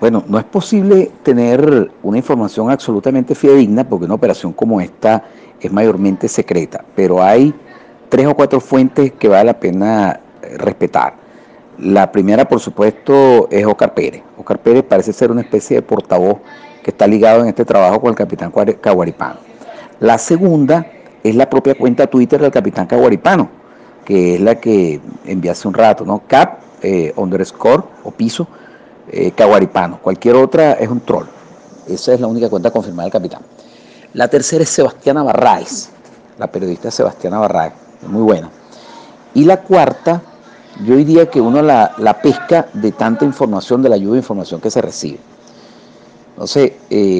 Bueno, no es posible tener una información absolutamente fidedigna porque una operación como esta es mayormente secreta, pero hay tres o cuatro fuentes que vale la pena respetar. La primera, por supuesto, es Oscar Pérez. Oscar Pérez parece ser una especie de portavoz que está ligado en este trabajo con el capitán Caguaripano. La segunda es la propia cuenta Twitter del capitán Caguaripano, que es la que envié hace un rato, ¿no? Cap underscore o piso Caguaripano. Cualquier otra es un troll. Esa es la única cuenta confirmada del capitán. La tercera es Sebastiana Barraez, la periodista Sebastiana Barraez, muy buena. Y la cuarta, yo diría que uno la pesca de tanta información, de la lluvia de información que se recibe. Entonces,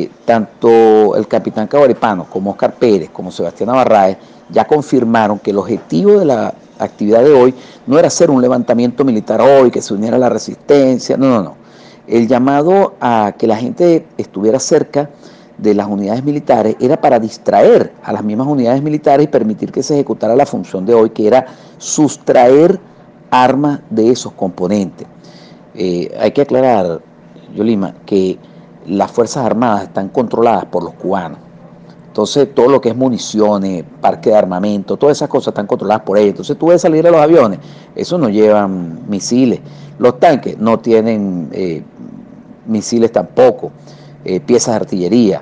tanto el capitán Caguaripano como Oscar Pérez, como Sebastián Barraez, ya confirmaron que el objetivo de la actividad de hoy no era hacer un levantamiento militar hoy, que se uniera a la resistencia, no. El llamado a que la gente estuviera cerca de las unidades militares era para distraer a las mismas unidades militares y permitir que se ejecutara la función de hoy, que era sustraer armas de esos componentes. Hay que aclarar, Yolima, que las Fuerzas Armadas están controladas por los cubanos. Entonces, todo lo que es municiones, parque de armamento, todas esas cosas están controladas por ellos. Entonces, tú ves salir a los aviones, esos no llevan misiles. Los tanques no tienen misiles tampoco, piezas de artillería.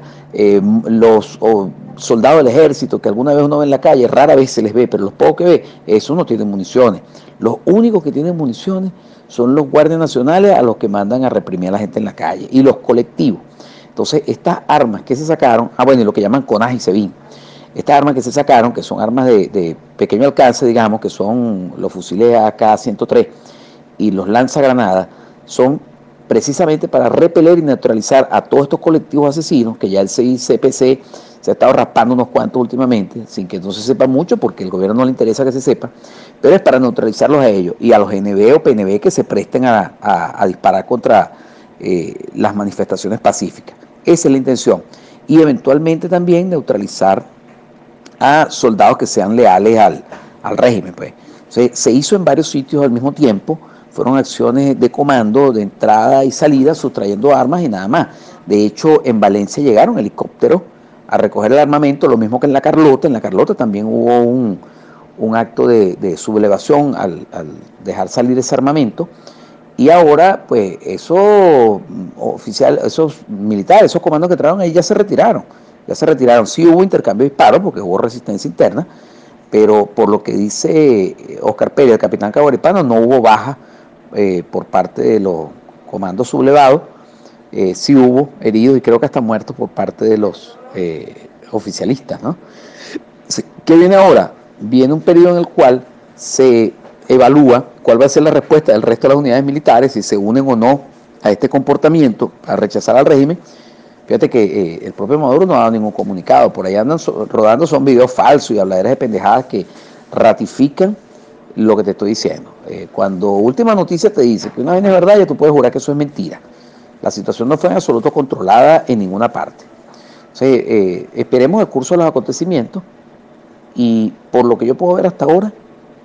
Los soldados del ejército que alguna vez uno ve en la calle, rara vez se les ve, pero los pocos que ve, esos no tienen municiones. Los únicos que tienen municiones son los guardias nacionales a los que mandan a reprimir a la gente en la calle y los colectivos. Entonces, estas armas que se sacaron, bueno, y lo que llaman CONAS y SEBIN, estas armas que se sacaron, que son armas de pequeño alcance, digamos, que son los fusiles AK-103 y los lanzagranadas, son precisamente para repeler y neutralizar a todos estos colectivos asesinos, que ya el CICPC se ha estado raspando unos cuantos últimamente, sin que no se sepa mucho, porque el gobierno no le interesa que se sepa, pero es para neutralizarlos a ellos y a los NB o PNB que se presten a disparar contra las manifestaciones pacíficas. Esa es la intención. Y eventualmente también neutralizar a soldados que sean leales al régimen. Pues. Se hizo en varios sitios al mismo tiempo, fueron acciones de comando, de entrada y salida, sustrayendo armas y nada más. De hecho, en Valencia llegaron helicópteros a recoger el armamento, lo mismo que en La Carlota. En La Carlota también hubo un acto de sublevación al dejar salir ese armamento. Y ahora, pues, esos oficiales, esos militares, esos comandos que trajeron ahí ya se retiraron. Ya se retiraron. Sí hubo intercambio de disparos porque hubo resistencia interna, pero por lo que dice Oscar Pérez, el capitán Caguaripano, no hubo baja por parte de los comandos sublevados. Sí hubo heridos y creo que hasta muertos por parte de los oficialistas, ¿no? ¿Qué viene ahora? Viene un periodo en el cual se evalúa cuál va a ser la respuesta del resto de las unidades militares, si se unen o no a este comportamiento, a rechazar al régimen. Fíjate que el propio Maduro no ha dado ningún comunicado, por ahí andan rodando son videos falsos y habladeras de pendejadas que ratifican lo que te estoy diciendo. Cuando Última Noticia te dice que una vez es verdad, ya tú puedes jurar que eso es mentira. La situación no fue en absoluto controlada en ninguna parte. Entonces, esperemos el curso de los acontecimientos y por lo que yo puedo ver hasta ahora,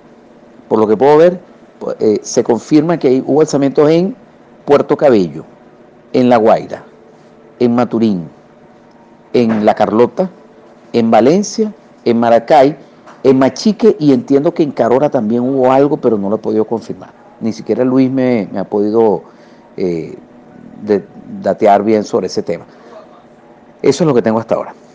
por lo que puedo ver, se confirma que hubo alzamientos en Puerto Cabello, en La Guaira, en Maturín, en La Carlota, en Valencia, en Maracay, en Machique y entiendo que en Carora también hubo algo, pero no lo he podido confirmar. Ni siquiera Luis me ha podido datear bien sobre ese tema. Eso es lo que tengo hasta ahora.